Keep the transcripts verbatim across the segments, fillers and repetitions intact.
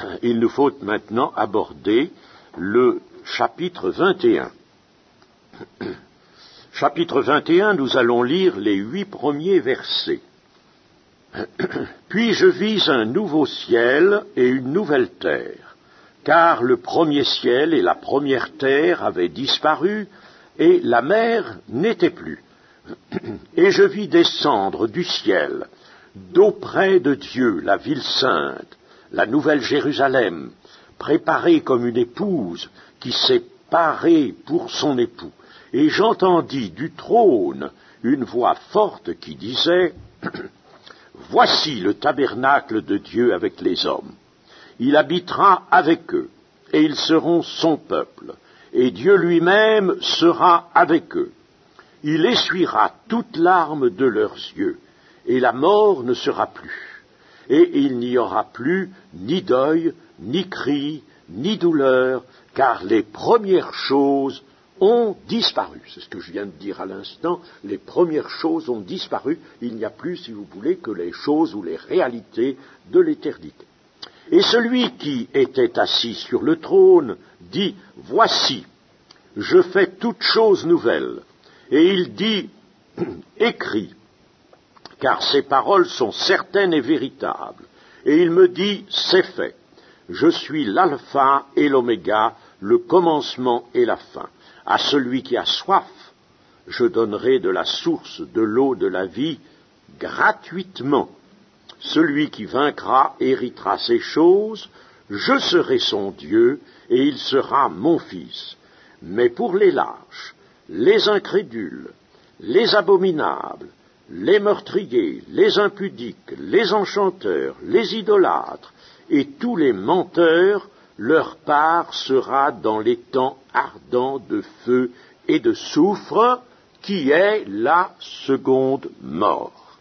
il nous faut maintenant aborder le chapitre vingt et un. Chapitre vingt et un, nous allons lire les huit premiers versets. Puis je vis un nouveau ciel et une nouvelle terre, car le premier ciel et la première terre avaient disparu, et la mer n'était plus. Et je vis descendre du ciel, d'auprès de Dieu, la ville sainte, la nouvelle Jérusalem, préparée comme une épouse qui s'est parée pour son époux. Et j'entendis du trône une voix forte qui disait « Voici le tabernacle de Dieu avec les hommes. Il habitera avec eux, et ils seront son peuple, et Dieu lui-même sera avec eux. Il essuiera toute larme de leurs yeux, et la mort ne sera plus. Et il n'y aura plus ni deuil, ni cri, ni douleur, car les premières choses ont disparu. » C'est ce que je viens de dire à l'instant. Les premières choses ont disparu. Il n'y a plus, si vous voulez, que les choses ou les réalités de l'éternité. Et celui qui était assis sur le trône dit « Voici, je fais toutes choses nouvelles. » Et il dit « Écris, car ces paroles sont certaines et véritables. » Et il me dit « C'est fait. Je suis l'alpha et l'oméga, le commencement et la fin. À celui qui a soif, je donnerai de la source de l'eau de la vie gratuitement. Celui qui vaincra héritera ces choses, je serai son Dieu, et il sera mon fils. Mais pour les lâches, les incrédules, les abominables, les meurtriers, les impudiques, les enchanteurs, les idolâtres, et tous les menteurs, leur part sera dans les temps ardents de feu et de soufre, qui est la seconde mort.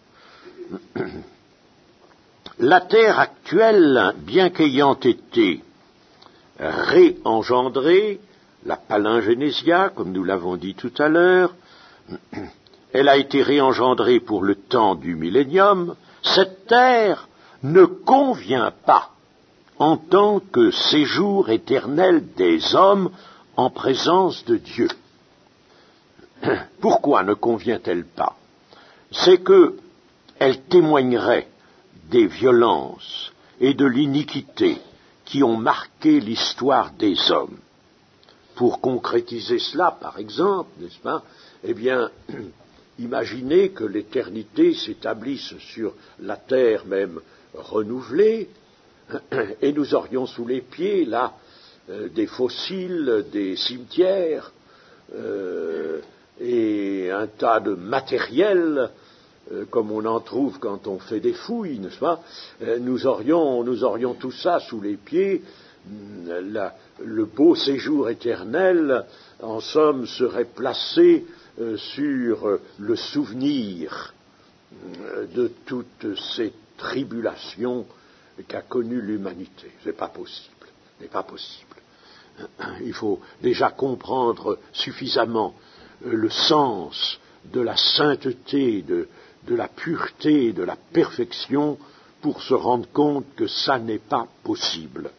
La terre actuelle, bien qu'ayant été réengendrée, la palingénésia, comme nous l'avons dit tout à l'heure, elle a été réengendrée pour le temps du millénium, cette terre ne convient pas en tant que séjour éternel des hommes en présence de Dieu. Pourquoi ne convient-elle pas? C'est qu'elle témoignerait des violences et de l'iniquité qui ont marqué l'histoire des hommes. Pour concrétiser cela, par exemple, n'est-ce pas, eh bien, imaginez que l'éternité s'établisse sur la terre même renouvelée, et nous aurions sous les pieds, là, euh, des fossiles, des cimetières, euh, et un tas de matériel, euh, comme on en trouve quand on fait des fouilles, n'est-ce pas? euh, nous aurions, nous aurions tout ça sous les pieds. La, le beau séjour éternel, en somme, serait placé euh, sur euh, le souvenir euh, de toutes ces tribulations qu'a connu l'humanité. C'est pas possible. C'est pas possible. Il faut déjà comprendre suffisamment le sens de la sainteté, de, de la pureté, de la perfection pour se rendre compte que ça n'est pas possible.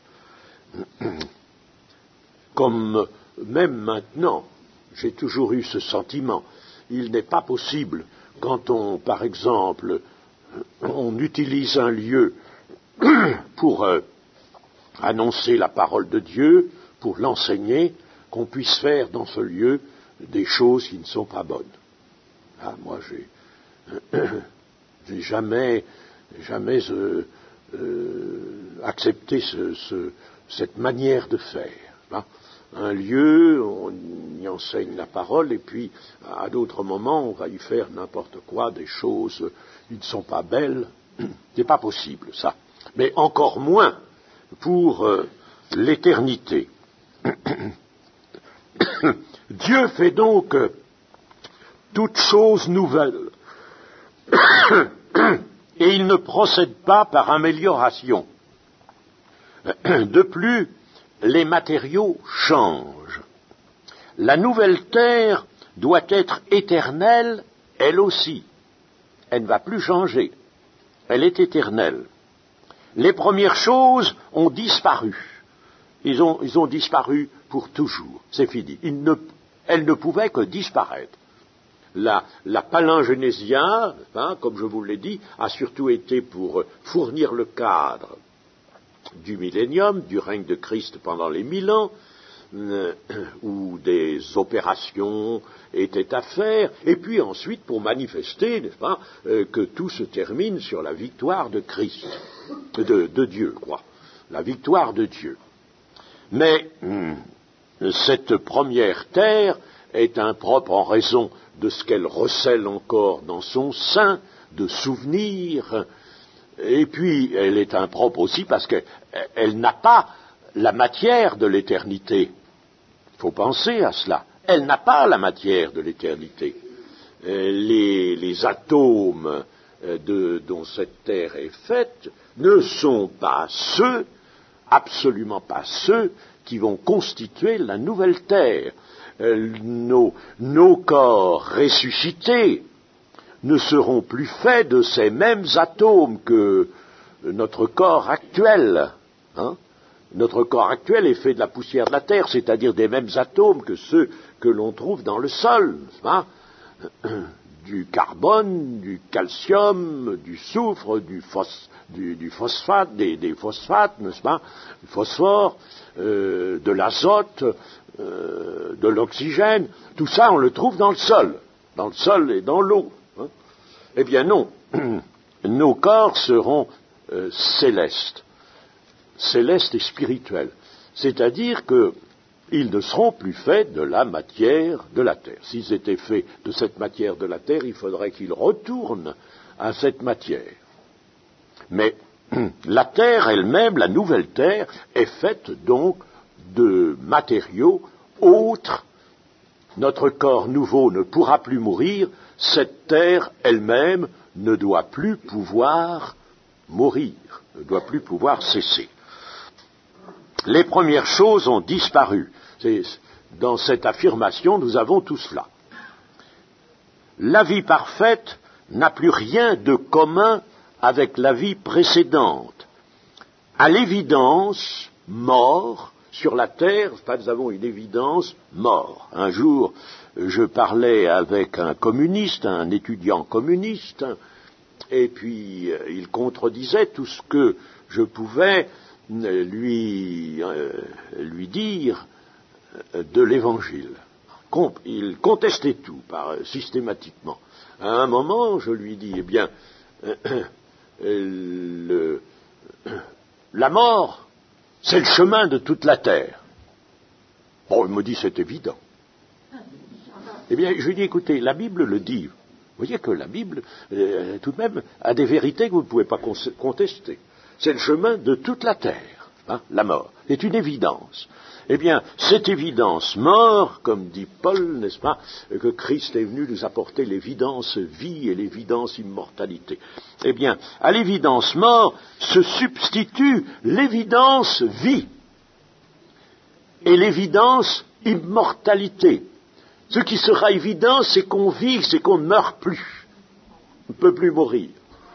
Comme même maintenant, j'ai toujours eu ce sentiment, il n'est pas possible quand on, par exemple, on utilise un lieu pour euh, annoncer la parole de Dieu, pour l'enseigner, qu'on puisse faire dans ce lieu des choses qui ne sont pas bonnes. Ah, moi, j'ai, j'ai jamais, jamais euh, euh, accepté ce, ce, cette manière de faire. Hein. Un lieu, on y enseigne la parole, et puis à d'autres moments, on va y faire n'importe quoi, des choses qui ne sont pas belles. C'est pas possible, ça. Mais encore moins pour euh, l'éternité. Dieu fait donc euh, toutes choses nouvelles. Et il ne procède pas par amélioration. De plus, les matériaux changent. La nouvelle terre doit être éternelle, elle aussi. Elle ne va plus changer. Elle est éternelle. Les premières choses ont disparu. Ils ont, ils ont disparu pour toujours. C'est fini. Ils ne, elles ne pouvaient que disparaître. La, la palingénésia, hein, comme je vous l'ai dit, a surtout été pour fournir le cadre du millénium, du règne de Christ pendant les mille ans, euh, où des opérations étaient à faire, et puis ensuite pour manifester, n'est-ce pas, euh, que tout se termine sur la victoire de Christ, de, de Dieu, quoi, la victoire de Dieu. Mais hum, cette première terre est impropre en raison de ce qu'elle recèle encore dans son sein, de souvenirs, et puis elle est impropre aussi parce qu'elle n'a pas la matière de l'éternité. Il faut penser à cela. Elle n'a pas la matière de l'éternité. Les, les atomes de, dont cette terre est faite ne sont pas ceux, absolument pas ceux, qui vont constituer la nouvelle terre. Nos, nos corps ressuscités ne seront plus faits de ces mêmes atomes que notre corps actuel. Hein. Notre corps actuel est fait de la poussière de la terre, c'est-à-dire des mêmes atomes que ceux que l'on trouve dans le sol. Hein. Du carbone, du calcium, du soufre, du, phos, du, du phosphate, des, des phosphates, n'est-ce pas, du phosphore, euh, de l'azote, euh, de l'oxygène, tout ça on le trouve dans le sol, dans le sol et dans l'eau. Hein. Eh bien non, nos corps seront euh, célestes, célestes et spirituels, c'est-à-dire que ils ne seront plus faits de la matière de la terre. S'ils étaient faits de cette matière de la terre, il faudrait qu'ils retournent à cette matière. Mais la terre elle-même, la nouvelle terre, est faite donc de matériaux autres. Notre corps nouveau ne pourra plus mourir, cette terre elle-même ne doit plus pouvoir mourir, ne doit plus pouvoir cesser. Les premières choses ont disparu. C'est, dans cette affirmation, nous avons tout cela. La vie parfaite n'a plus rien de commun avec la vie précédente. À l'évidence, mort, sur la terre, nous avons une évidence, mort. Un jour, je parlais avec un communiste, un étudiant communiste, et puis il contredisait tout ce que je pouvais lui, euh, lui dire de l'Évangile. Il contestait tout, par, systématiquement. À un moment, je lui dis, eh bien, euh, euh, le, la mort, c'est le chemin de toute la terre. Bon, il me dit, c'est évident. Eh bien, je lui dis, écoutez, la Bible le dit. Vous voyez que la Bible, euh, tout de même, a des vérités que vous ne pouvez pas contester. C'est le chemin de toute la terre, hein, la mort. C'est une évidence. Eh bien, cette évidence mort, comme dit Paul, n'est-ce pas, que Christ est venu nous apporter l'évidence vie et l'évidence immortalité. Eh bien, à l'évidence mort se substitue l'évidence vie et l'évidence immortalité. Ce qui sera évident, c'est qu'on vit, c'est qu'on ne meurt plus. On ne peut plus mourir.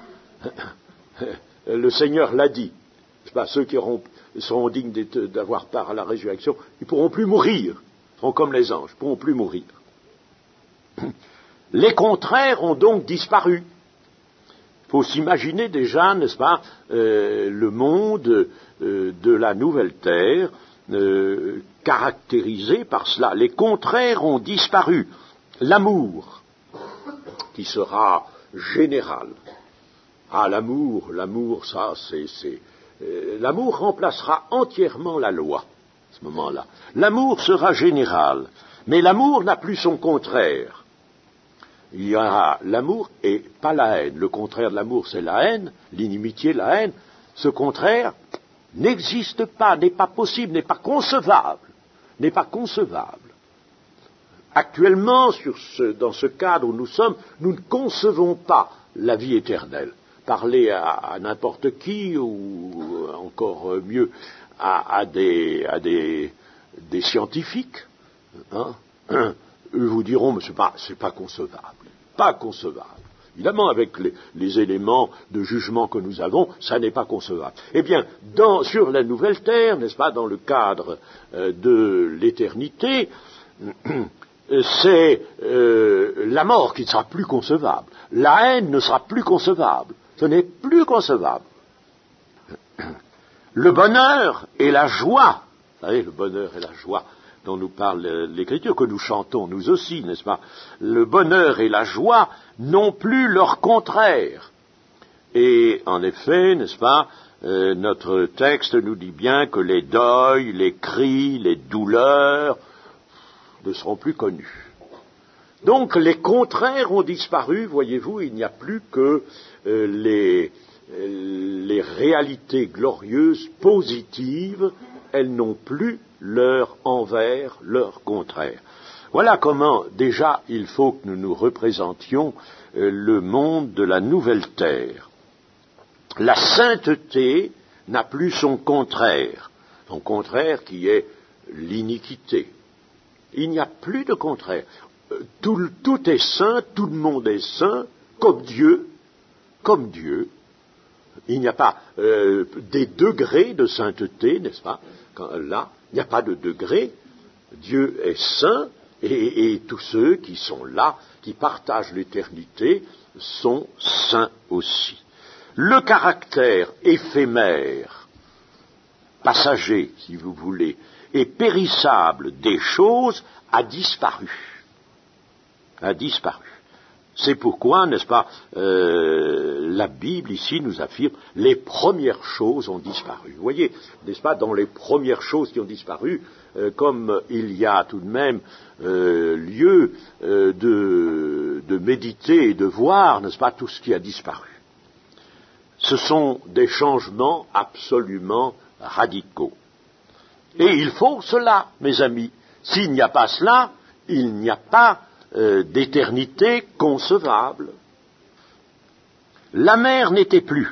Le Seigneur l'a dit. C'est pas ceux qui auront, seront dignes d'avoir part à la résurrection, ils ne pourront plus mourir. Ils seront comme les anges, ils ne pourront plus mourir. Les contraires ont donc disparu. Il faut s'imaginer déjà, n'est-ce pas, euh, le monde euh, de la nouvelle terre, euh, caractérisé par cela. Les contraires ont disparu. L'amour, qui sera général. Ah, l'amour, l'amour, ça, c'est... c'est euh, l'amour remplacera entièrement la loi, à ce moment-là. L'amour sera général, mais l'amour n'a plus son contraire. Il y aura l'amour et pas la haine. Le contraire de l'amour, c'est la haine, l'inimitié, la haine. Ce contraire n'existe pas, n'est pas possible, n'est pas concevable, n'est pas concevable. Actuellement, sur ce, dans ce cadre où nous sommes, nous ne concevons pas la vie éternelle. Parler à, à n'importe qui, ou encore mieux, à, à, des, à des, des scientifiques, hein, eux vous diront, mais c'est pas, c'est pas concevable, pas concevable. Évidemment, avec les, les éléments de jugement que nous avons, ça n'est pas concevable. Eh bien, dans, sur la nouvelle terre, n'est-ce pas, dans le cadre euh, de l'éternité, c'est euh, la mort qui ne sera plus concevable. La haine ne sera plus concevable. Ce n'est plus concevable. Le bonheur et la joie, vous savez, le bonheur et la joie dont nous parle l'Écriture, que nous chantons nous aussi, n'est-ce pas? Le bonheur et la joie n'ont plus leur contraire. Et en effet, n'est-ce pas, euh, notre texte nous dit bien que les deuils, les cris, les douleurs ne seront plus connus. Donc les contraires ont disparu, voyez-vous, il n'y a plus que euh, les, euh, les réalités glorieuses, positives, elles n'ont plus leur envers, leur contraire. Voilà comment déjà il faut que nous nous représentions euh, le monde de la nouvelle terre. La sainteté n'a plus son contraire, son contraire qui est l'iniquité. Il n'y a plus de contraire. Tout, tout est saint, tout le monde est saint, comme Dieu, comme Dieu. Il n'y a pas euh, des degrés de sainteté, n'est-ce pas? Quand, là, il n'y a pas de degré. Dieu est saint, et, et tous ceux qui sont là, qui partagent l'éternité, sont saints aussi. Le caractère éphémère, passager, si vous voulez, et périssable des choses a disparu. A disparu. C'est pourquoi, n'est-ce pas, euh, la Bible ici nous affirme les premières choses ont disparu. Vous voyez, n'est-ce pas, dans les premières choses qui ont disparu, euh, comme il y a tout de même euh, lieu euh, de, de méditer et de voir, n'est-ce pas, tout ce qui a disparu. Ce sont des changements absolument radicaux. Et il faut cela, mes amis. S'il n'y a pas cela, il n'y a pas euh, d'éternité concevable. La mer n'était plus.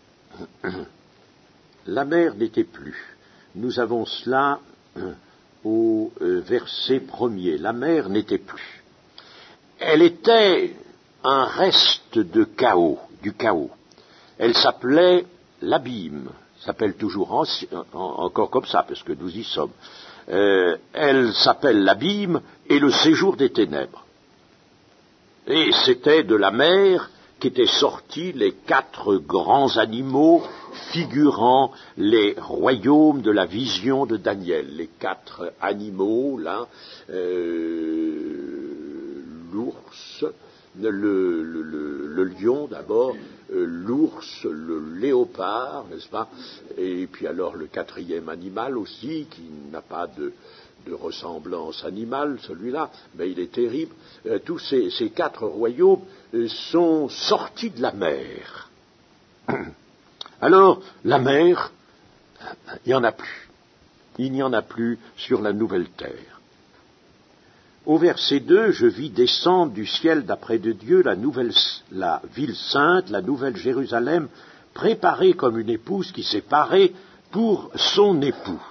La mer n'était plus. Nous avons cela euh, au euh, verset premier. La mer n'était plus. Elle était un reste de chaos, du chaos. Elle s'appelait l'abîme. S'appelle toujours en, en, encore comme ça, parce que nous y sommes. Euh, elle s'appelle l'abîme et le séjour des ténèbres. Et c'était de la mer qu'étaient sortis les quatre grands animaux figurant les royaumes de la vision de Daniel. Les quatre animaux, là, euh, l'ours, le, le, le, le lion d'abord, euh, l'ours, le léopard, n'est-ce pas? Et puis alors le quatrième animal aussi, qui n'a pas de, de ressemblance animale, celui-là, mais il est terrible. Euh, tous ces, ces quatre royaumes euh, sont sortis de la mer. Alors, la mer, il n'y en a plus. Il n'y en a plus sur la nouvelle terre. Au verset deux, je vis descendre du ciel d'après de Dieu la, nouvelle, la ville sainte, la nouvelle Jérusalem, préparée comme une épouse qui s'est parée pour son époux.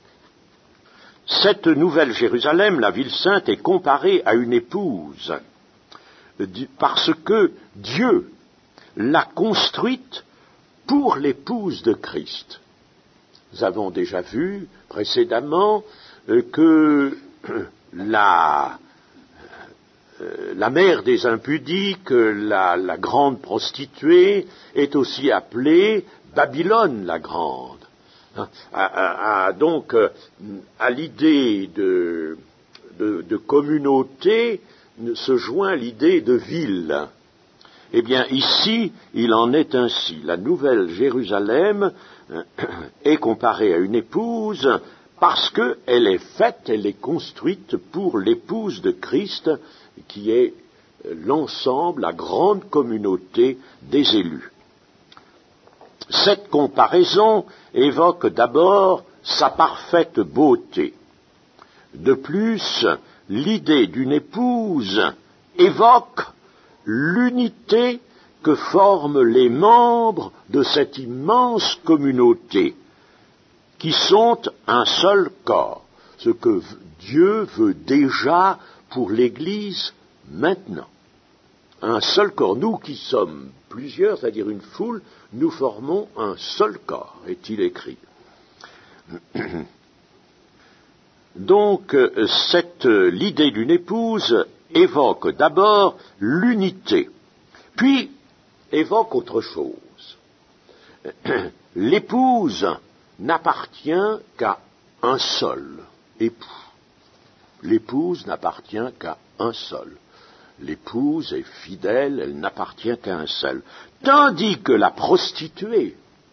Cette nouvelle Jérusalem, la ville sainte, est comparée à une épouse, parce que Dieu l'a construite pour l'épouse de Christ. Nous avons déjà vu précédemment que La, euh, la mère des impudiques, la, la grande prostituée, est aussi appelée Babylone la grande. Hein, à, à, à, donc, à l'idée de, de, de communauté se joint l'idée de ville. Eh bien, ici, il en est ainsi. La nouvelle Jérusalem euh, est comparée à une épouse, parce qu'elle est faite, elle est construite pour l'épouse de Christ, qui est l'ensemble, la grande communauté des élus. Cette comparaison évoque d'abord sa parfaite beauté. De plus, l'idée d'une épouse évoque l'unité que forment les membres de cette immense communauté, qui sont un seul corps, ce que Dieu veut déjà pour l'Église maintenant. un seul corps. Nous qui sommes plusieurs, c'est-à-dire une foule, nous formons un seul corps, est-il écrit. Donc, cette, l'idée d'une épouse évoque d'abord l'unité, puis évoque autre chose. L'épouse n'appartient qu'à un seul époux. L'épouse n'appartient qu'à un seul. L'épouse est fidèle, elle n'appartient qu'à un seul. Tandis que la prostituée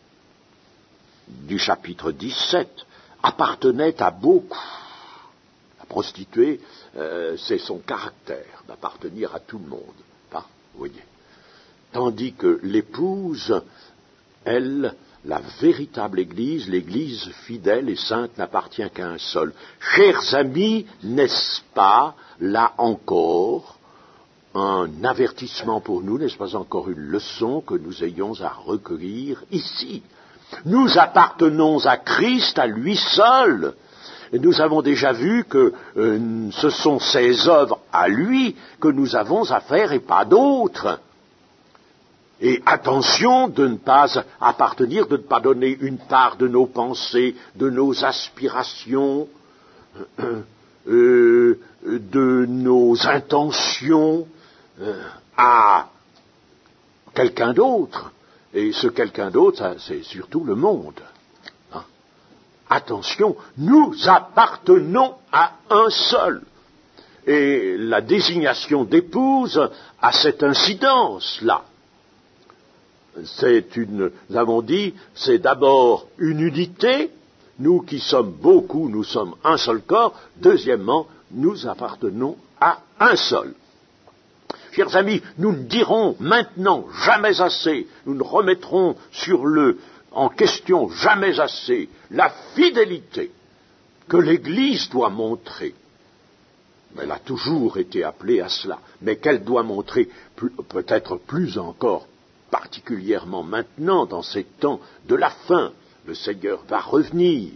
du chapitre dix-sept appartenait à beaucoup. La prostituée, euh, c'est son caractère d'appartenir à tout le monde. Hein, vous voyez. Tandis que l'épouse, elle, la véritable Église, l'Église fidèle et sainte n'appartient qu'à un seul. Chers amis, n'est-ce pas, là encore, un avertissement pour nous, n'est-ce pas encore une leçon que nous ayons à recueillir ici? Nous appartenons à Christ, à lui seul. Et nous avons déjà vu que euh, ce sont ses œuvres à lui que nous avons à faire et pas d'autres. Et attention de ne pas appartenir, de ne pas donner une part de nos pensées, de nos aspirations, euh, euh, de nos intentions euh, à quelqu'un d'autre. Et ce quelqu'un d'autre, ça, c'est surtout le monde. Hein? Attention, nous appartenons à un seul. Et la désignation d'épouse a cette incidence-là. C'est une, nous avons dit, c'est d'abord une unité. Nous qui sommes beaucoup, nous sommes un seul corps. Deuxièmement, nous appartenons à un seul. Chers amis, nous ne dirons maintenant jamais assez, nous ne remettrons sur le, en question jamais assez la fidélité que l'Église doit montrer. Elle a toujours été appelée à cela, mais qu'elle doit montrer plus, peut-être plus encore, particulièrement maintenant, dans ces temps de la fin. Le Seigneur va revenir.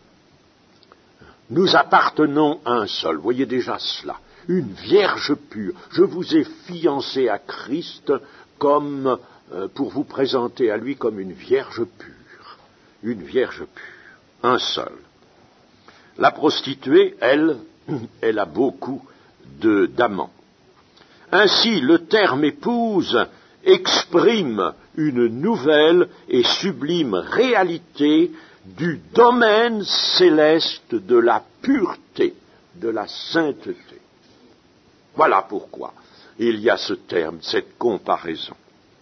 Nous appartenons à un seul, voyez déjà cela. Une vierge pure. Je vous ai fiancé à Christ comme euh, pour vous présenter à lui comme une vierge pure. Une vierge pure. Un seul. La prostituée, elle, elle a beaucoup de, d'amants. Ainsi, le terme épouse exprime une nouvelle et sublime réalité du domaine céleste de la pureté, de la sainteté. Voilà pourquoi il y a ce terme, cette comparaison.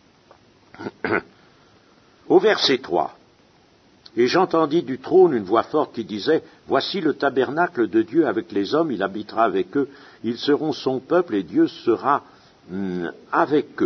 Au verset trois, « Et j'entendis du trône une voix forte qui disait, « Voici le tabernacle de Dieu avec les hommes, il habitera avec eux, ils seront son peuple et Dieu sera hum, avec eux. »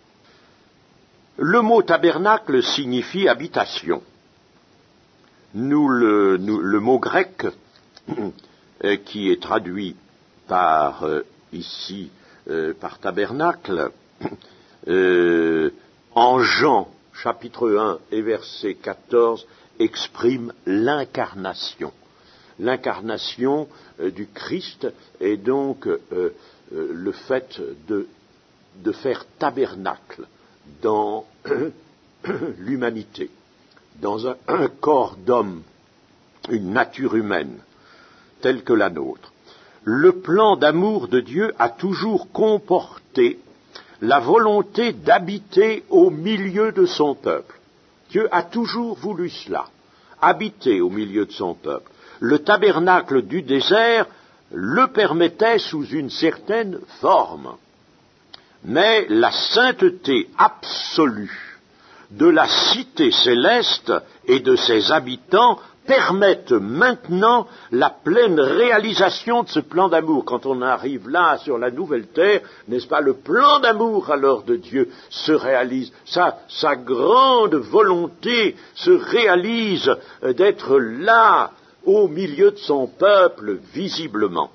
Le mot tabernacle signifie habitation. Nous, le, nous, le mot grec, euh, qui est traduit par... Euh, ici euh, par tabernacle, euh, en Jean, chapitre un et verset quatorze, exprime l'incarnation. L'incarnation euh, du Christ est donc euh, euh, le fait de, de faire tabernacle dans l'humanité, dans un, un corps d'homme, une nature humaine, telle que la nôtre. Le plan d'amour de Dieu a toujours comporté la volonté d'habiter au milieu de son peuple. Dieu a toujours voulu cela, habiter au milieu de son peuple. Le tabernacle du désert le permettait sous une certaine forme, mais la sainteté absolue de la cité céleste et de ses habitants permettent maintenant la pleine réalisation de ce plan d'amour. Quand on arrive là, sur la nouvelle terre, n'est-ce pas, le plan d'amour alors de Dieu se réalise. Sa, sa grande volonté se réalise d'être là, au milieu de son peuple, visiblement.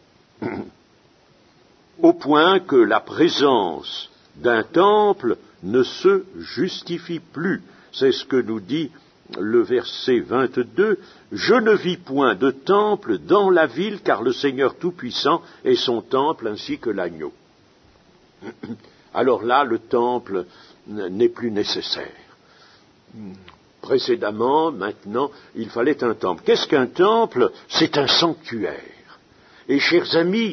Au point que la présence d'un temple ne se justifie plus. C'est ce que nous dit le verset vingt-deux, « Je ne vis point de temple dans la ville, car le Seigneur Tout-Puissant est son temple ainsi que l'agneau. » alors là, le temple n'est plus nécessaire. Précédemment, maintenant, il fallait un temple. Qu'est-ce qu'un temple? C'est un sanctuaire. Et chers amis,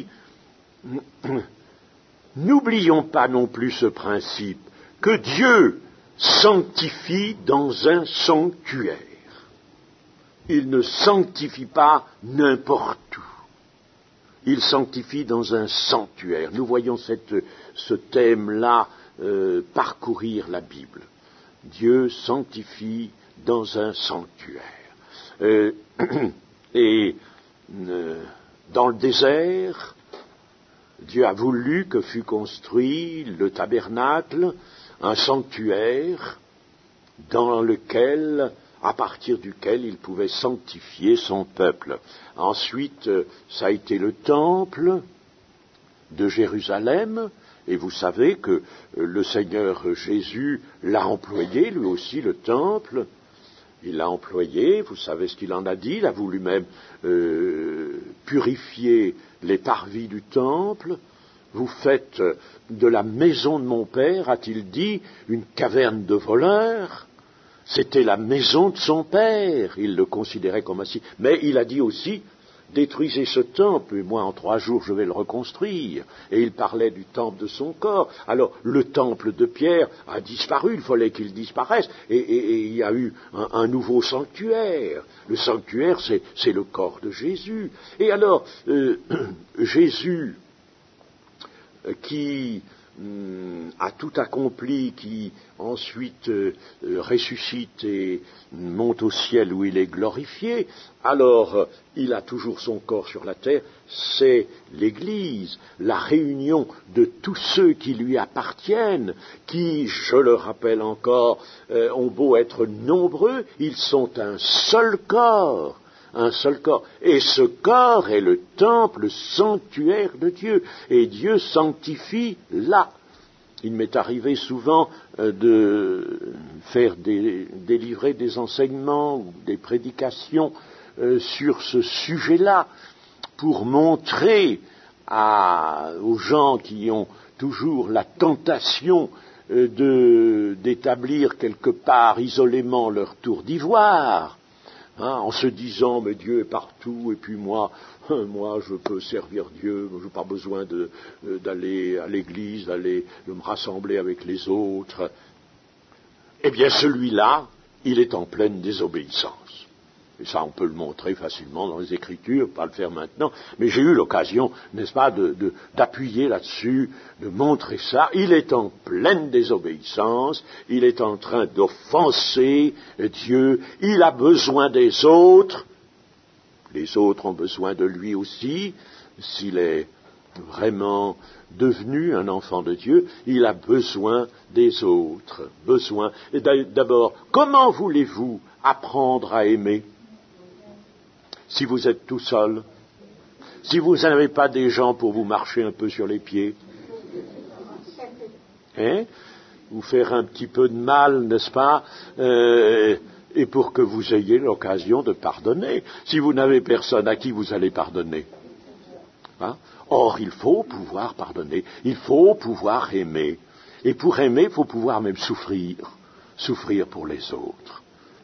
n'oublions pas non plus ce principe, que Dieu sanctifie dans un sanctuaire. Il ne sanctifie pas n'importe où. Il sanctifie dans un sanctuaire. Nous voyons cette, ce thème-là euh, parcourir la Bible. Dieu sanctifie dans un sanctuaire. Euh, et euh, dans le désert, Dieu a voulu que fût construit le tabernacle, un sanctuaire dans lequel, à partir duquel il pouvait sanctifier son peuple. Ensuite, ça a été le temple de Jérusalem, et vous savez que le Seigneur Jésus l'a employé, lui aussi, le temple. Il l'a employé, vous savez ce qu'il en a dit, il a voulu même euh, purifier les parvis du temple. Vous faites de la maison de mon père, a-t-il dit, une caverne de voleurs. C'était la maison de son père, il le considérait comme ainsi. Mais il a dit aussi, détruisez ce temple, et moi en trois jours je vais le reconstruire. Et il parlait du temple de son corps. Alors le temple de Pierre a disparu, il fallait qu'il disparaisse. Et, et, et il y a eu un, un nouveau sanctuaire. Le sanctuaire, c'est, c'est le corps de Jésus. Et alors, euh, Jésus, qui hum, a tout accompli, qui ensuite euh, ressuscite et monte au ciel où il est glorifié, alors euh, il a toujours son corps sur la terre, c'est l'Église, la réunion de tous ceux qui lui appartiennent, qui, je le rappelle encore, euh, ont beau être nombreux, ils sont un seul corps. Un seul corps. Et ce corps est le temple, le sanctuaire de Dieu. Et Dieu sanctifie là. Il m'est arrivé souvent euh, de faire des, délivrer des enseignements ou des prédications euh, sur ce sujet-là, pour montrer à, aux gens qui ont toujours la tentation euh, de, d'établir quelque part isolément leur tour d'ivoire, Hein, en se disant, mais Dieu est partout, et puis moi, moi je peux servir Dieu, je n'ai pas besoin de, d'aller à l'église, d'aller de me rassembler avec les autres. Eh bien, celui-là, il est en pleine désobéissance. Et ça, on peut le montrer facilement dans les Écritures, pas le faire maintenant, mais j'ai eu l'occasion, n'est-ce pas, de, de, d'appuyer là-dessus, de montrer ça. Il est en pleine désobéissance, il est en train d'offenser Dieu, il a besoin des autres, les autres ont besoin de lui aussi, s'il est vraiment devenu un enfant de Dieu, il a besoin des autres, besoin. Et d'abord, comment voulez-vous apprendre à aimer si vous êtes tout seul, si vous n'avez pas des gens pour vous marcher un peu sur les pieds, hein, vous faire un petit peu de mal, n'est-ce pas, euh, et pour que vous ayez l'occasion de pardonner. Si vous n'avez personne à qui vous allez pardonner, hein? Or, il faut pouvoir pardonner, il faut pouvoir aimer, et pour aimer, il faut pouvoir même souffrir, souffrir pour les autres.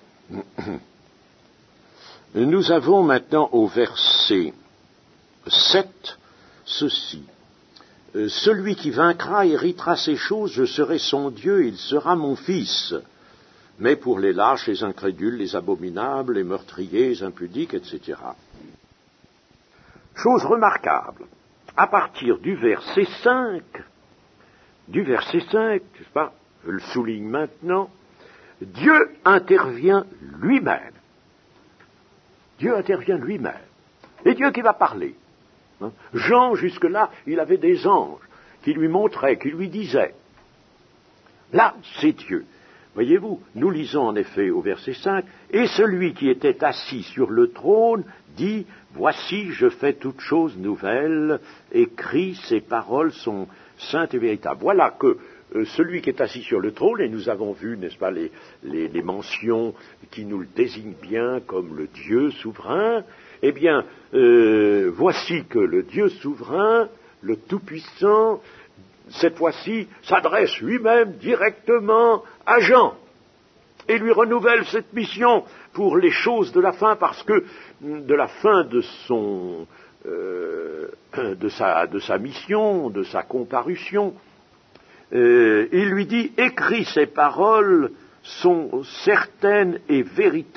Nous avons maintenant au verset sept ceci. Euh, Celui qui vaincra héritera ces choses, je serai son Dieu, il sera mon fils. Mais pour les lâches, les incrédules, les abominables, les meurtriers, les impudiques, et cetera. Chose remarquable, à partir du verset cinq, du verset cinq, n'est-ce pas, je le souligne maintenant, Dieu intervient lui-même. Dieu intervient lui-même. Et Dieu qui va parler. Hein? Jean, jusque-là, il avait des anges qui lui montraient, qui lui disaient. Là, c'est Dieu. Voyez-vous, nous lisons en effet au verset cinq, « Et celui qui était assis sur le trône dit, voici, je fais toutes choses nouvelles, écrit, ces paroles sont saintes et véritables. » Voilà que euh, celui qui est assis sur le trône, et nous avons vu, n'est-ce pas, les, les, les mentions qui nous le désignent bien comme le Dieu souverain, eh bien, euh, voici que le Dieu souverain, le Tout-Puissant, cette fois-ci, s'adresse lui-même directement à Jean et lui renouvelle cette mission pour les choses de la fin, parce que de la fin de son, euh, de sa, de sa mission, de sa comparution, euh, il lui dit « Écris ces paroles sont certaines et véritables ».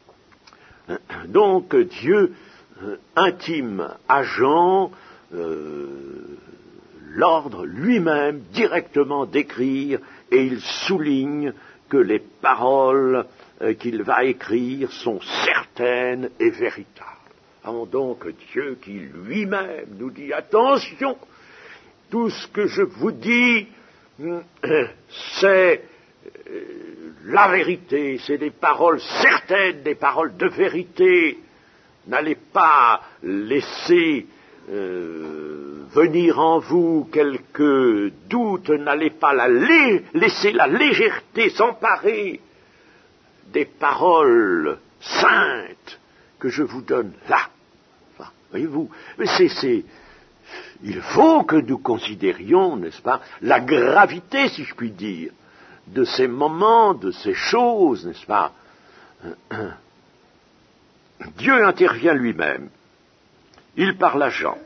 Donc Dieu euh, intime à Jean euh, l'ordre lui-même directement d'écrire, et il souligne que les paroles euh, qu'il va écrire sont certaines et véritables. Avons donc Dieu qui lui-même nous dit « Attention, tout ce que je vous dis, c'est euh, la vérité, c'est des paroles certaines, des paroles de vérité. N'allez pas laisser euh, venir en vous quelques doutes, n'allez pas la lé- laisser la légèreté s'emparer des paroles saintes que je vous donne là. » Enfin, voyez-vous, mais c'est, c'est, il faut que nous considérions, n'est-ce pas, la gravité, si je puis dire, de ces moments, de ces choses, n'est-ce pas? Dieu intervient lui-même. Il parle à Jean.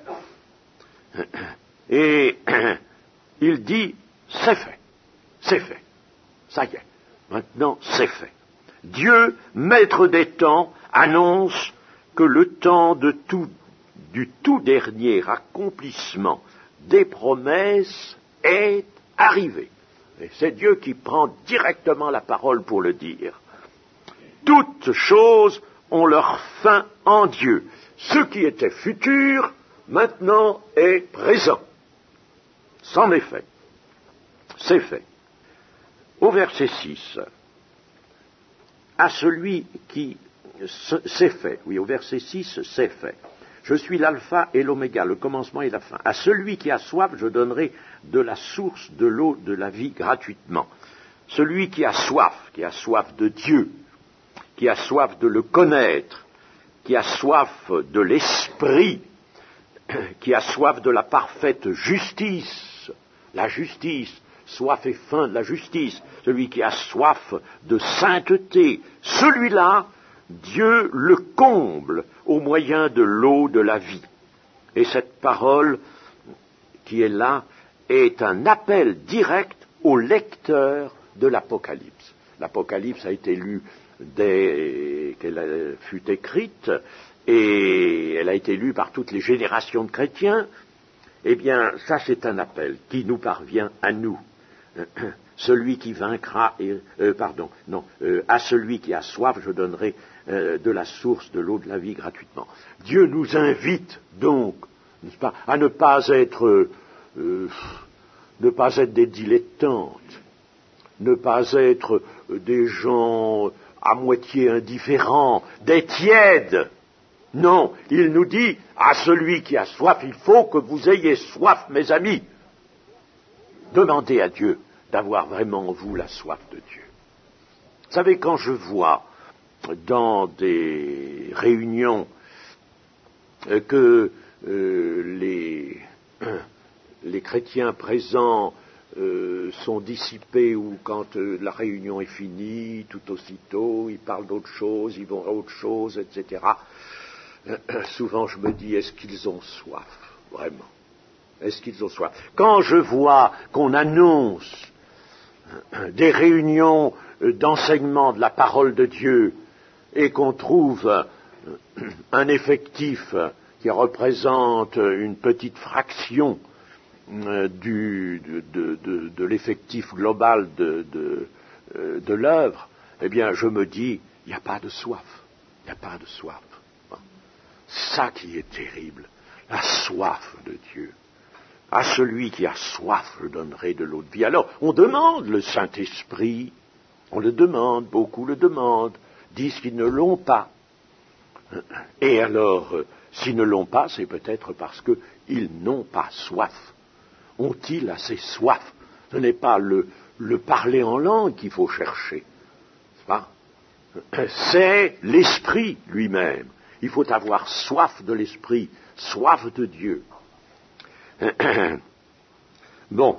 Et il dit, c'est fait. C'est fait. Ça y est. Maintenant, c'est fait. Dieu, maître des temps, annonce que le temps de tout, du tout dernier accomplissement des promesses est arrivé. Et c'est Dieu qui prend directement la parole pour le dire. Toutes choses ont leur fin en Dieu. Ce qui était futur, maintenant est présent. C'en est fait. C'est fait. Au verset six, à celui qui... C'est fait. Oui, au verset six, c'est fait. Je suis l'alpha et l'oméga, le commencement et la fin. À celui qui a soif, je donnerai de la source de l'eau de la vie gratuitement. Celui qui a soif, qui a soif de Dieu, qui a soif de le connaître, qui a soif de l'esprit, qui a soif de la parfaite justice, la justice, soif et faim de la justice, celui qui a soif de sainteté, celui-là, Dieu le comble au moyen de l'eau de la vie. Et cette parole qui est là est un appel direct au lecteur de l'Apocalypse. L'Apocalypse a été lu dès qu'elle fut écrite, et elle a été lue par toutes les générations de chrétiens. Eh bien, ça c'est un appel qui nous parvient à nous. Celui qui vaincra, et, euh, pardon, non, euh, à celui qui a soif, je donnerai euh, de la source de l'eau de la vie gratuitement. Dieu nous invite donc, n'est-ce pas, à ne pas être, euh, ne pas être des dilettantes, ne pas être des gens à moitié indifférents, des tièdes. Non, il nous dit, à celui qui a soif, il faut que vous ayez soif, mes amis. Demandez à Dieu d'avoir vraiment en vous la soif de Dieu. Vous savez, quand je vois dans des réunions euh, que euh, les, euh, les chrétiens présents euh, sont dissipés, ou quand euh, la réunion est finie, tout aussitôt, ils parlent d'autre chose, ils vont à autre chose, et cetera. Euh, euh, souvent je me dis, est-ce qu'ils ont soif, vraiment? Est-ce qu'ils ont soif? Quand je vois qu'on annonce des réunions d'enseignement de la parole de Dieu et qu'on trouve un effectif qui représente une petite fraction du, de, de, de l'effectif global de, de, de l'œuvre, eh bien je me dis, il n'y a pas de soif. Il n'y a pas de soif. C'est ça qui est terrible, la soif de Dieu. À celui qui a soif, je donnerai de l'eau de vie. Alors, on demande le Saint-Esprit, on le demande, beaucoup le demandent, disent qu'ils ne l'ont pas. Et alors, euh, s'ils ne l'ont pas, c'est peut-être parce qu'ils n'ont pas soif. Ont-ils assez soif? Ce n'est pas le, le parler en langue qu'il faut chercher. C'est pas? C'est l'Esprit lui-même. Il faut avoir soif de l'Esprit, soif de Dieu. Bon.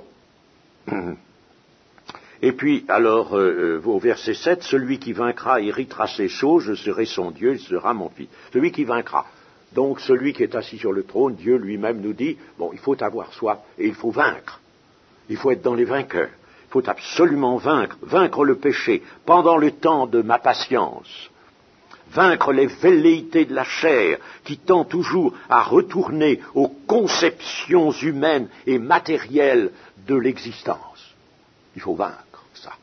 Et puis, alors, euh, au verset sept, celui qui vaincra héritera ces choses, je serai son Dieu, il sera mon fils. Celui qui vaincra. Donc, celui qui est assis sur le trône, Dieu lui-même nous dit, bon, il faut avoir soif et il faut vaincre. Il faut être dans les vainqueurs. Il faut absolument vaincre, vaincre le péché pendant le temps de ma patience. Vaincre les velléités de la chair qui tend toujours à retourner aux conceptions humaines et matérielles de l'existence. Il faut vaincre ça.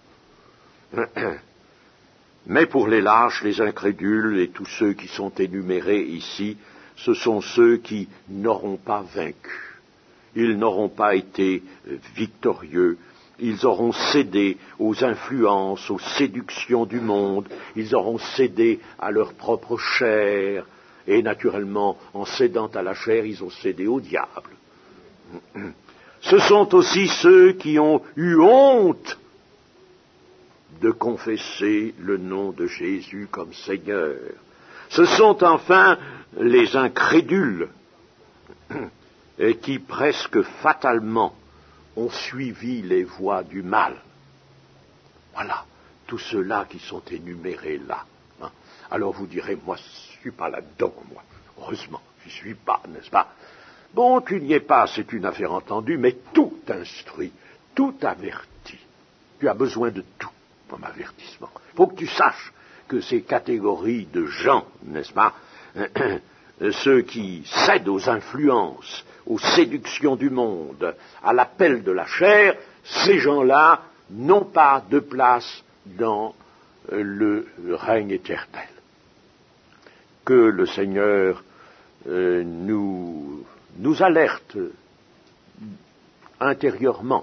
Mais pour les lâches, les incrédules et tous ceux qui sont énumérés ici, ce sont ceux qui n'auront pas vaincu. Ils n'auront pas été victorieux. Ils auront cédé aux influences, aux séductions du monde, ils auront cédé à leur propre chair, et naturellement, en cédant à la chair, ils ont cédé au diable. Ce sont aussi ceux qui ont eu honte de confesser le nom de Jésus comme Seigneur. Ce sont enfin les incrédules et qui presque fatalement ont suivi les voies du mal. Voilà, tous ceux-là qui sont énumérés là. Hein. Alors vous direz, moi, je ne suis pas là-dedans, moi. Heureusement, je ne suis pas, n'est-ce pas? Bon, tu n'y es pas, c'est une affaire entendue, mais tout instruit, tout avertit. Tu as besoin de tout comme avertissement. Il faut que tu saches que ces catégories de gens, n'est-ce pas, ceux qui cèdent aux influences, aux séductions du monde, à l'appel de la chair, ces gens-là n'ont pas de place dans le règne éternel. Que le Seigneur euh, nous, nous alerte intérieurement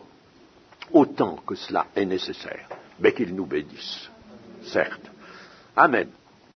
autant que cela est nécessaire, mais qu'il nous bénisse, certes. Amen.